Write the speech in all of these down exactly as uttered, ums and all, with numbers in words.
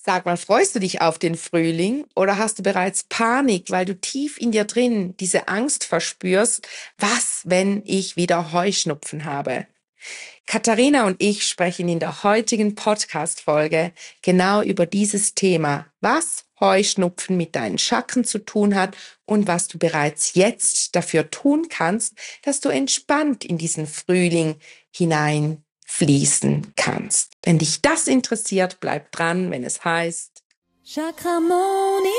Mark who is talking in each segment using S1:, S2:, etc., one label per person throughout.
S1: Sag mal, freust du dich auf den Frühling oder hast du bereits Panik, weil du tief in dir drin diese Angst verspürst, was, wenn ich wieder Heuschnupfen habe? Katharina und ich sprechen in der heutigen Podcast-Folge genau über dieses Thema, was Heuschnupfen mit deinen Chakren zu tun hat und was du bereits jetzt dafür tun kannst, dass du entspannt in diesen Frühling hineinfließen kannst. Wenn dich das interessiert, bleib dran, wenn es heißt Chakramonia.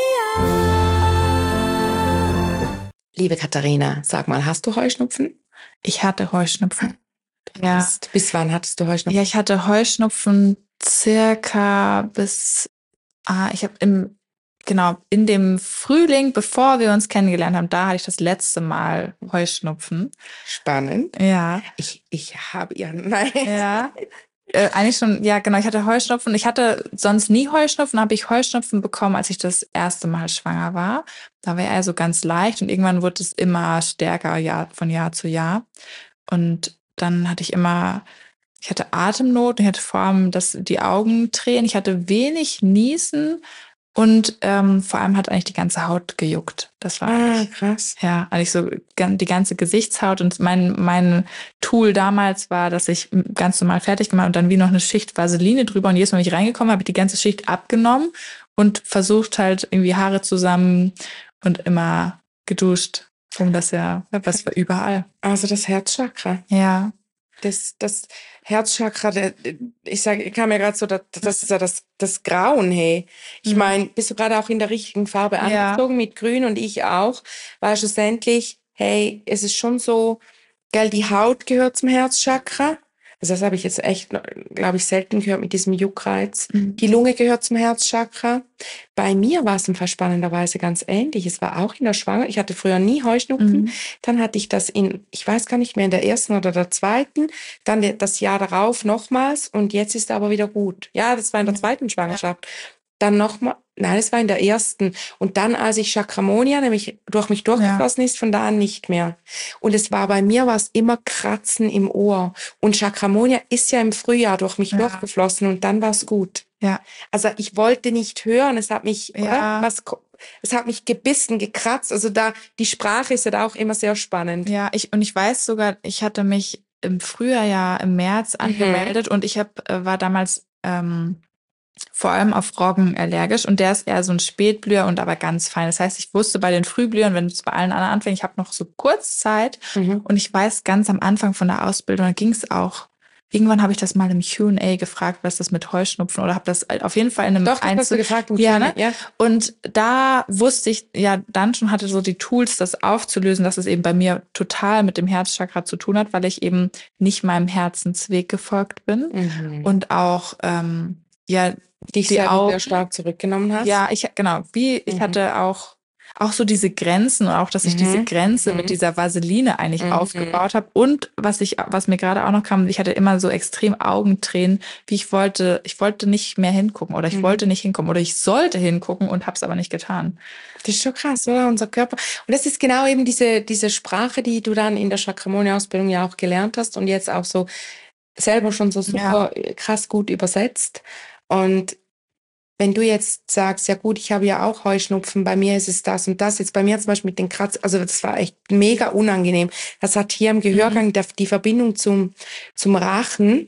S1: Liebe Katharina, sag mal, hast du Heuschnupfen?
S2: Ich hatte Heuschnupfen.
S1: Ja. Bis, bis wann hattest du Heuschnupfen?
S2: Ja, ich hatte Heuschnupfen circa bis, ah, ich habe im, genau, in dem Frühling, bevor wir uns kennengelernt haben, da hatte ich das letzte Mal Heuschnupfen.
S1: Spannend.
S2: Ja.
S1: Ich, ich habe ja, nein.
S2: Ja. Äh, eigentlich schon, ja genau, ich hatte Heuschnupfen. Ich hatte sonst nie Heuschnupfen, habe ich Heuschnupfen bekommen, als ich das erste Mal schwanger war. Da war er so ganz leicht und irgendwann wurde es immer stärker, Jahr, von Jahr zu Jahr. Und dann hatte ich immer, ich hatte Atemnot, ich hatte vor allem das, die Augentränen, ich hatte wenig Niesen und ähm, vor allem hat eigentlich die ganze Haut gejuckt. Das war
S1: ah, krass.
S2: Ja, eigentlich so die ganze Gesichtshaut. Und mein mein Tool damals war, dass ich ganz normal fertig gemacht und dann wie noch eine Schicht Vaseline drüber. Und jedes Mal, wenn ich reingekommen habe, habe ich die ganze Schicht abgenommen und versucht halt irgendwie Haare zusammen und immer geduscht. Um das ja, was war überall.
S1: Also das Herzchakra.
S2: Ja.
S1: Das, das Herzchakra, der, ich sage, ich kam ja gerade so, das, das ist ja das, das Grauen, hey. Ich meine, bist du gerade auch in der richtigen Farbe angezogen, ja, mit Grün und ich auch, weil schlussendlich, hey, es ist schon so, gell, die Haut gehört zum Herzchakra. Also das habe ich jetzt echt, glaube ich, selten gehört mit diesem Juckreiz. Mhm. Die Lunge gehört zum Herzchakra. Bei mir war es im Fall spannenderweise ganz ähnlich. Es war auch in der Schwangerschaft. Ich hatte früher nie Heuschnupfen. Mhm. Dann hatte ich das in, ich weiß gar nicht mehr, in der ersten oder der zweiten. Dann das Jahr darauf nochmals. Und jetzt ist es aber wieder gut. Ja, das war in der zweiten Schwangerschaft. Dann nochmal, nein, es war in der ersten. Und dann, als ich Chakramonia nämlich durch mich durchgeflossen, ja, ist, von da an nicht mehr. Und es war bei mir, war es immer Kratzen im Ohr. Und Chakramonia ist ja im Frühjahr durch mich, ja, durchgeflossen und dann war es gut.
S2: Ja.
S1: Also ich wollte nicht hören, es hat mich,
S2: ja,
S1: oder? Was, es hat mich gebissen, gekratzt. Also da, die Sprache ist ja da auch immer sehr spannend.
S2: Ja, ich, und ich weiß sogar, ich hatte mich im Frühjahr, ja, im März angemeldet, mhm, und ich hab, war damals, ähm, vor allem auf Roggen allergisch und der ist eher so ein Spätblüher und aber ganz fein. Das heißt, ich wusste bei den Frühblühern, wenn es bei allen anderen anfängt, ich habe noch so kurz Zeit, mhm, und ich weiß, ganz am Anfang von der Ausbildung, da ging es auch, irgendwann habe ich das mal im Q und A gefragt, was das mit Heuschnupfen, oder habe das auf jeden Fall in einem
S1: Doch, das
S2: Einzel-
S1: hast du gefragt im
S2: ja,
S1: Q und A,
S2: ne?
S1: ja.
S2: Und da wusste ich, ja, dann schon hatte so die Tools, das aufzulösen, dass es eben bei mir total mit dem Herzchakra zu tun hat, weil ich eben nicht meinem Herzensweg gefolgt bin, mhm, und auch, ähm, ja,
S1: dich
S2: die
S1: selber
S2: Augen
S1: sehr stark zurückgenommen hast.
S2: Ja, ich, genau, wie, ich mhm, hatte auch, auch so diese Grenzen und auch, dass ich mhm, diese Grenze mhm, mit dieser Vaseline eigentlich, mhm, aufgebaut habe. Und was ich, was mir gerade auch noch kam, ich hatte immer so extrem Augentränen, wie ich wollte, ich wollte nicht mehr hingucken oder ich mhm, wollte nicht hingucken oder ich sollte hingucken und habe es aber nicht getan.
S1: Das ist schon krass, oder? Unser Körper. Und das ist genau eben diese, diese Sprache, die du dann in der Chakramonia-Ausbildung ja auch gelernt hast und jetzt auch so selber schon so super, ja, krass gut übersetzt. Und wenn du jetzt sagst, ja gut, ich habe ja auch Heuschnupfen, bei mir ist es das und das, jetzt bei mir zum Beispiel mit den Kratz, also das war echt mega unangenehm. Das hat hier im Gehörgang, mhm, die Verbindung zum, zum Rachen,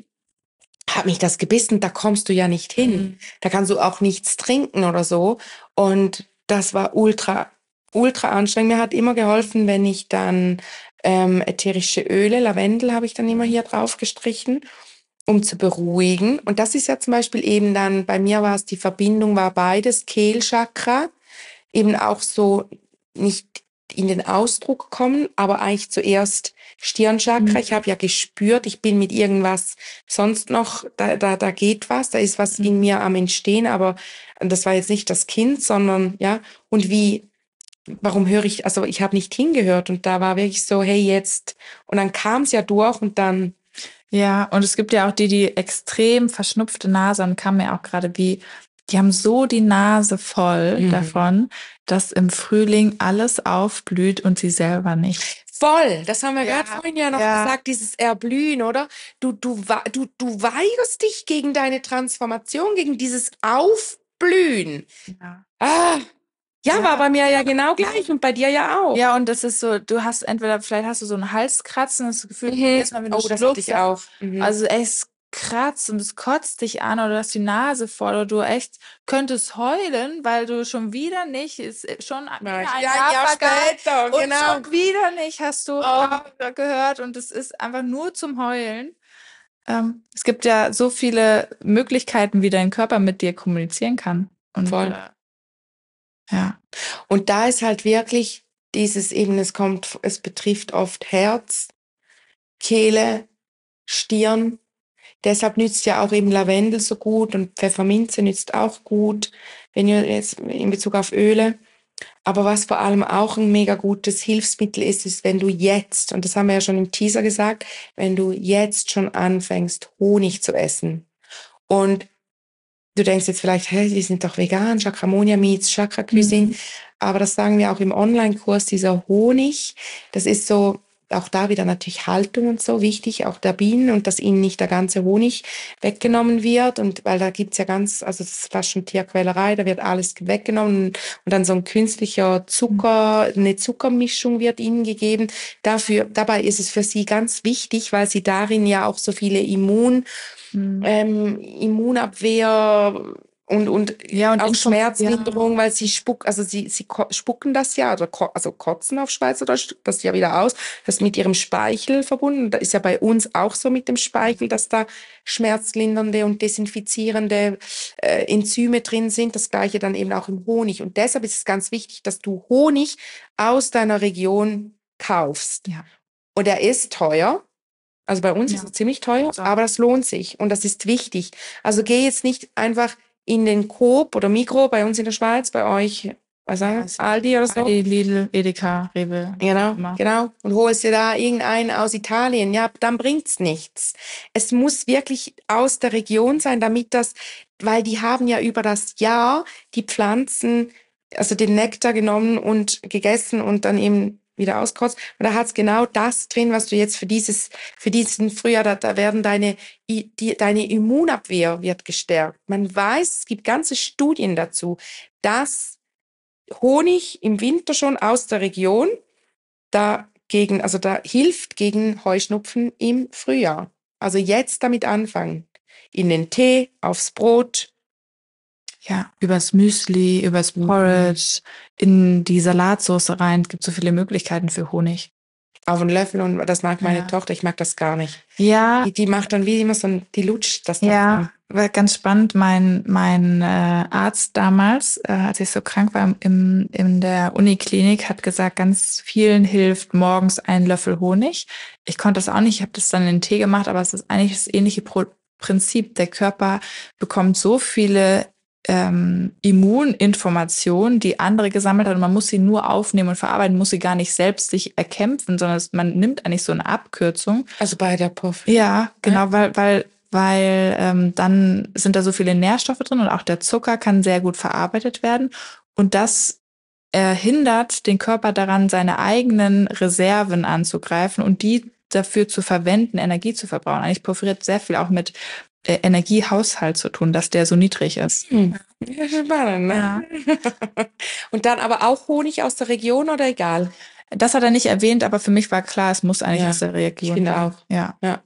S1: hat mich das gebissen, da kommst du ja nicht hin. Mhm. Da kannst du auch nichts trinken oder so. Und das war ultra, ultra anstrengend. Mir hat immer geholfen, wenn ich dann ähm, ätherische Öle, Lavendel habe ich dann immer hier drauf gestrichen, um zu beruhigen. Und das ist ja zum Beispiel eben dann, bei mir war es, die Verbindung war beides, Kehlchakra, eben auch so nicht in den Ausdruck kommen, aber eigentlich zuerst Stirnchakra. Mhm. Ich habe ja gespürt, ich bin mit irgendwas sonst noch, da, da, da geht was, da ist was, mhm, in mir am Entstehen, aber das war jetzt nicht das Kind, sondern, ja, und wie, warum höre ich, also ich habe nicht hingehört und da war wirklich so, hey, jetzt, und dann kam es ja durch und dann,
S2: ja, und es gibt ja auch die, die extrem verschnupfte Nase haben, kam mir auch gerade wie, die haben so die Nase voll, mhm, davon, dass im Frühling alles aufblüht und sie selber nicht.
S1: Voll, das haben wir
S2: Ja,
S1: gerade vorhin ja noch
S2: ja,
S1: gesagt, dieses Erblühen, oder? Du, du, du, du weigerst dich gegen deine Transformation, gegen dieses Auf, blühen.
S2: Ja.
S1: Ah, ja,
S2: Ja.
S1: war bei mir ja genau gleich und bei dir ja auch.
S2: Ja, und das ist so, du hast entweder, vielleicht hast du so ein Halskratzen, das Gefühl,
S1: Mhm.
S2: jedes Mal, wenn du
S1: Oh, das hatte
S2: schluckst,
S1: ich auch. Mhm.
S2: also ey, es kratzt und es kotzt dich an oder du hast die Nase voll oder du echt könntest heulen, weil du schon wieder nicht, ist schon wieder
S1: Ja,
S2: ein
S1: ja,
S2: Jahr
S1: Jahr
S2: vergangen
S1: später,
S2: und
S1: genau.
S2: schon wieder nicht hast du
S1: Oh.
S2: gehört und es ist einfach nur zum Heulen. Ähm, es gibt ja so viele Möglichkeiten, wie dein Körper mit dir kommunizieren kann. Und,
S1: Voll.
S2: Äh, ja.
S1: Und da ist halt wirklich dieses eben, es kommt, es betrifft oft Herz, Kehle, Stirn. Deshalb nützt ja auch eben Lavendel so gut und Pfefferminze nützt auch gut, wenn ihr jetzt in Bezug auf Öle. Aber was vor allem auch ein mega gutes Hilfsmittel ist, ist, wenn du jetzt, und das haben wir ja schon im Teaser gesagt, wenn du jetzt schon anfängst, Honig zu essen. Und du denkst jetzt vielleicht, hey, die sind doch vegan, Chakramonia meets Chakra Cuisine. Mhm. Aber das sagen wir auch im Online-Kurs, dieser Honig, das ist so, auch da wieder natürlich Haltung und so wichtig, auch der Bienen und dass ihnen nicht der ganze Honig weggenommen wird. Und weil da gibt's ja ganz, also das ist fast schon Tierquälerei, da wird alles weggenommen und dann so ein künstlicher Zucker, eine Zuckermischung wird ihnen gegeben. Dafür, dabei ist es für sie ganz wichtig, weil sie darin ja auch so viele Immun Ähm, Immunabwehr und, und,
S2: Ja, und
S1: auch
S2: Info-
S1: Schmerzlinderung,
S2: ja.
S1: weil sie spuck, also sie, sie ko- spucken das ja, oder ko- also kotzen auf Schweizerdeutsch, das ja wieder aus, das ist mit ihrem Speichel verbunden. Da ist ja bei uns auch so mit dem Speichel, dass da schmerzlindernde und desinfizierende äh, Enzyme drin sind. Das gleiche dann eben auch im Honig. Und deshalb ist es ganz wichtig, dass du Honig aus deiner Region kaufst.
S2: Ja.
S1: Und er ist teuer. Also bei uns
S2: Ja.
S1: ist es ziemlich teuer,
S2: So.
S1: aber das lohnt sich und das ist wichtig. Also geh jetzt nicht einfach in den Coop oder Migros bei uns in der Schweiz, bei euch, was sagen wir, Aldi oder so.
S2: Aldi, Lidl, Edeka, Rewe.
S1: Genau,
S2: immer.
S1: genau. Und holst dir da irgendeinen aus Italien. Ja, dann bringt's nichts. Es muss wirklich aus der Region sein, damit das, weil die haben ja über das Jahr die Pflanzen, also den Nektar genommen und gegessen und dann eben wieder auskotzt. Und da hat's genau das drin, was du jetzt für dieses, für diesen Frühjahr, da, da werden deine, die, deine Immunabwehr wird gestärkt. Man weiß, es gibt ganze Studien dazu, dass Honig im Winter schon aus der Region dagegen, also da hilft gegen Heuschnupfen im Frühjahr. Also jetzt damit anfangen. In den Tee, aufs Brot.
S2: Ja, übers Müsli, übers Porridge, in die Salatsauce rein. Es gibt so viele Möglichkeiten für Honig.
S1: Auf einen Löffel und das mag meine
S2: Ja.
S1: Tochter, ich mag das gar nicht.
S2: Ja.
S1: Die, die macht dann wie immer so ein, die lutscht das.
S2: Ja, war ganz spannend. Mein, mein äh, Arzt damals, äh, als ich so krank war im, in der Uniklinik, hat gesagt, ganz vielen hilft morgens ein Löffel Honig. Ich konnte das auch nicht, ich habe das dann in den Tee gemacht, aber es ist eigentlich das ähnliche Pro- Prinzip. Der Körper bekommt so viele ähm, Immuninformationen, die andere gesammelt hat und man muss sie nur aufnehmen und verarbeiten, muss sie gar nicht selbst sich erkämpfen, sondern es, man nimmt eigentlich so eine Abkürzung.
S1: Also bei der Puff.
S2: Ja, genau, weil, weil, weil ähm, dann sind da so viele Nährstoffe drin und auch der Zucker kann sehr gut verarbeitet werden und das äh, hindert den Körper daran, seine eigenen Reserven anzugreifen und die dafür zu verwenden, Energie zu verbrauchen. Eigentlich porphyriert sehr viel auch mit äh, Energiehaushalt zu tun, dass der so niedrig ist.
S1: Hm. Ja, spannend, ne?
S2: Ja.
S1: Und dann aber auch Honig aus der Region oder egal?
S2: Das hat er nicht erwähnt, aber für mich war klar, es muss eigentlich
S1: Ja,
S2: aus der Region
S1: ich finde
S2: sein.
S1: auch.
S2: Ja.
S1: Ja.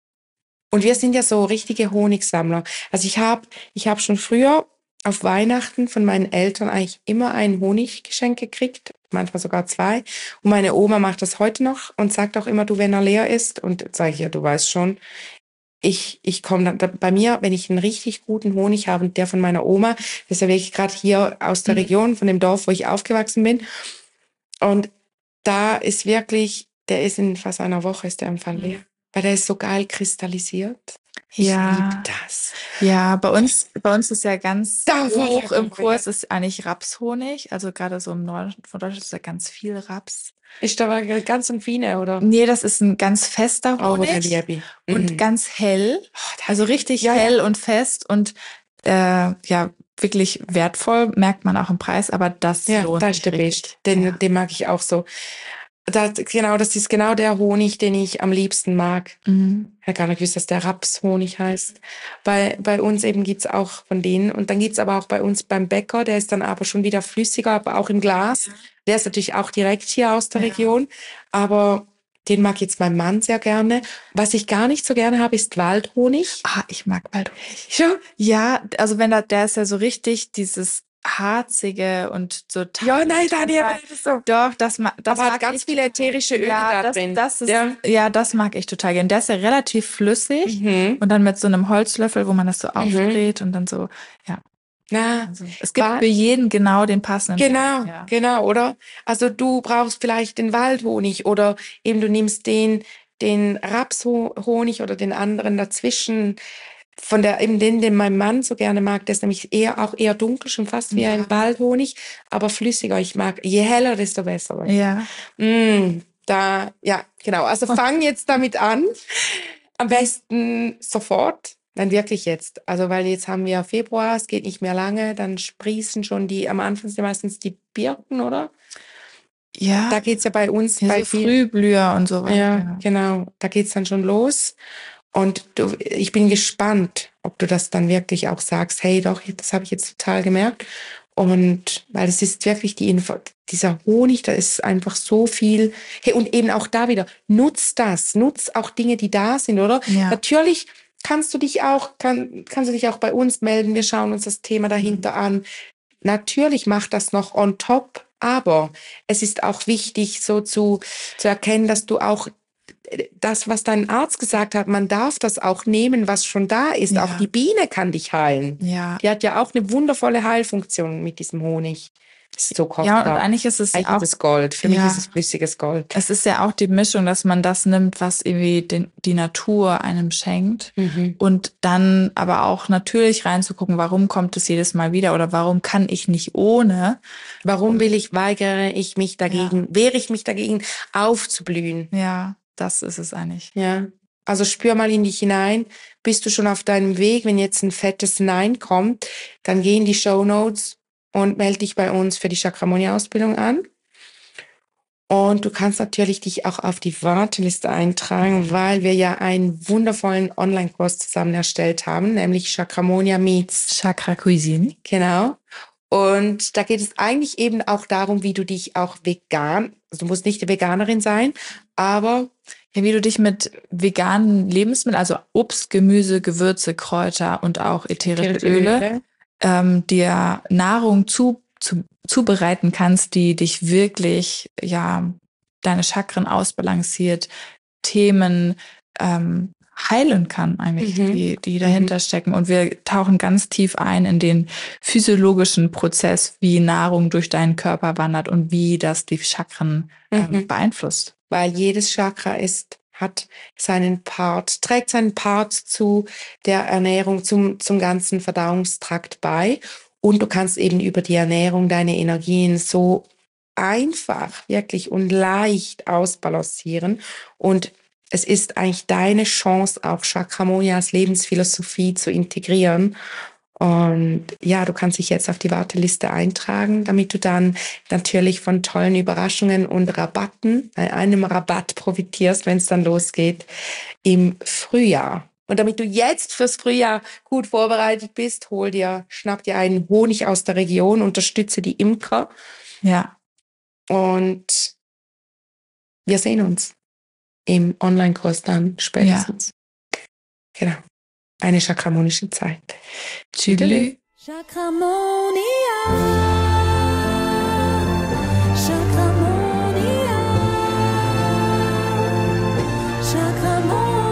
S1: Und wir sind ja so richtige Honigsammler. Also ich habe ich hab schon früher auf Weihnachten von meinen Eltern eigentlich immer ein Honiggeschenk gekriegt, manchmal sogar zwei. Und meine Oma macht das heute noch und sagt auch immer, du, wenn er leer ist, und sage ich, ja, du weißt schon, ich, ich komme dann, da, bei mir, wenn ich einen richtig guten Honig habe, und der von meiner Oma, das ist ja wirklich gerade hier aus der Region, von dem Dorf, wo ich aufgewachsen bin. Und da ist wirklich, der ist in fast einer Woche, ist der im Fall leer. Weil der ist so geil kristallisiert. Ich
S2: Ja.
S1: liebe das.
S2: Ja, bei uns, bei uns ist ja ganz
S1: Da
S2: hoch
S1: war-
S2: im Kurs ist eigentlich Rapshonig. Also gerade so im Norden von Deutschland ist ja ganz viel Raps.
S1: Ist da aber ganz und feine, oder?
S2: Nee, das ist ein ganz fester
S1: Oh, der
S2: Honig
S1: Liebi.
S2: und
S1: Mhm.
S2: ganz hell. Also richtig
S1: Ja, ja.
S2: hell und fest und äh, ja, wirklich wertvoll, merkt man auch im Preis, aber das
S1: Ja,
S2: lohnt
S1: da
S2: sich
S1: ist der
S2: richtig.
S1: Best. Den,
S2: Ja.
S1: den mag ich auch so. Das, genau, das ist genau der Honig, den ich am liebsten mag.
S2: Mhm.
S1: Ich habe gar nicht gewusst, dass der Rapshonig heißt. Bei, bei uns eben gibt's auch von denen. Und dann gibt's aber auch bei uns beim Bäcker, der ist dann aber schon wieder flüssiger, aber auch im Glas. Ja. Der ist natürlich auch direkt hier aus der ja. Region. Aber den mag jetzt mein Mann sehr gerne. Was ich gar nicht so gerne habe, ist Waldhonig.
S2: Ah, ich mag Waldhonig.
S1: Schon?
S2: Ja, also wenn da, der ist ja so richtig dieses harzige und so.
S1: Ja, nein, Daniel, das ist so.
S2: Doch, das, ma das
S1: aber
S2: mag
S1: hat ganz
S2: ich,
S1: viele ätherische Öle
S2: ja,
S1: da
S2: das,
S1: drin.
S2: Das ist,
S1: ja.
S2: ja, das mag ich total gerne. Der ist ja relativ flüssig
S1: mhm.
S2: und dann mit so einem Holzlöffel, wo man das so mhm. aufdreht und dann so, ja.
S1: Na,
S2: also, es gibt für jeden genau den passenden.
S1: Genau,
S2: ja.
S1: genau, oder? Also du brauchst vielleicht den Waldhonig oder eben du nimmst den, den Rapshonig oder den anderen dazwischen. Von der, eben den, den mein Mann so gerne mag, der ist nämlich eher, auch eher dunkel, schon fast wie ja. ein Waldhonig, aber flüssiger. Ich mag, je heller, desto besser.
S2: Ja.
S1: Mm, da, ja, genau. Also fang jetzt damit an. Am besten sofort. Dann wirklich jetzt. Also, weil jetzt haben wir Februar, es geht nicht mehr lange, dann sprießen schon die, am Anfang sind meistens die Birken, oder?
S2: Ja.
S1: Da geht's ja bei uns.
S2: Ja,
S1: bei
S2: so Frühblüher und so weiter.
S1: Ja, ja, genau. Da geht's dann schon los. Und du, ich bin gespannt, ob du das dann wirklich auch sagst, hey, doch, das habe ich jetzt total gemerkt. Und weil es ist wirklich die Info, dieser Honig, da ist einfach so viel. Hey, und eben auch da wieder, nutz das, nutz auch Dinge, die da sind, oder?
S2: Ja.
S1: Natürlich kannst du dich auch, kann, kannst du dich auch bei uns melden. Wir schauen uns das Thema dahinter an. Natürlich macht das noch on top, aber es ist auch wichtig, so zu, zu erkennen, dass du auch das, was dein Arzt gesagt hat, man darf das auch nehmen, was schon da ist. Ja. Auch die Biene kann dich heilen.
S2: Ja.
S1: Die hat ja auch eine wundervolle Heilfunktion mit diesem Honig. Das ist so kostbar.
S2: Ja, und eigentlich ist es
S1: eigentlich
S2: auch
S1: ist es Gold. Für ja. mich ist es flüssiges Gold.
S2: Es ist ja auch die Mischung, dass man das nimmt, was irgendwie den, die Natur einem schenkt.
S1: Mhm.
S2: Und dann aber auch natürlich reinzugucken, warum kommt es jedes Mal wieder oder warum kann ich nicht ohne?
S1: Warum will ich, weigere ich mich dagegen,
S2: ja.
S1: wehre ich mich dagegen, aufzublühen?
S2: Ja. Das ist es eigentlich.
S1: Ja, also spür mal in dich hinein. Bist du schon auf deinem Weg? Wenn jetzt ein fettes Nein kommt, dann geh in die Shownotes und melde dich bei uns für die Chakramonia-Ausbildung an. Und du kannst natürlich dich auch auf die Warteliste eintragen, weil wir ja einen wundervollen Online-Kurs zusammen erstellt haben, nämlich Chakramonia meets
S2: Chakra Cuisine.
S1: Genau. Und da geht es eigentlich eben auch darum, wie du dich auch vegan, also du musst nicht eine Veganerin sein, aber
S2: ja, wie du dich mit veganen Lebensmitteln, also Obst, Gemüse, Gewürze, Kräuter und auch ätherische Öle, Öle. Ähm, dir Nahrung zu, zu, zubereiten kannst, die dich wirklich, ja, deine Chakren ausbalanciert, Themen ähm, heilen kann eigentlich, mhm. die, die dahinter mhm. stecken. Und wir tauchen ganz tief ein in den physiologischen Prozess, wie Nahrung durch deinen Körper wandert und wie das die Chakren ähm, mhm. beeinflusst.
S1: Weil jedes Chakra ist, hat seinen Part, trägt seinen Part zu der Ernährung, zum, zum ganzen Verdauungstrakt bei. Und du kannst eben über die Ernährung deine Energien so einfach, wirklich und leicht ausbalancieren. Und es ist eigentlich deine Chance, auch Chakramonia als Lebensphilosophie zu integrieren. Und ja, du kannst dich jetzt auf die Warteliste eintragen, damit du dann natürlich von tollen Überraschungen und Rabatten, einem Rabatt profitierst, wenn es dann losgeht im Frühjahr. Und damit du jetzt fürs Frühjahr gut vorbereitet bist, hol dir, schnapp dir einen Honig aus der Region, unterstütze die Imker.
S2: Ja.
S1: Und wir sehen uns im Online-Kurs dann spätestens. Ja. Genau. Eine chakramonische Zeit.
S2: Tschüss.
S3: Chakramonia. Chakramonia. Chakramonia.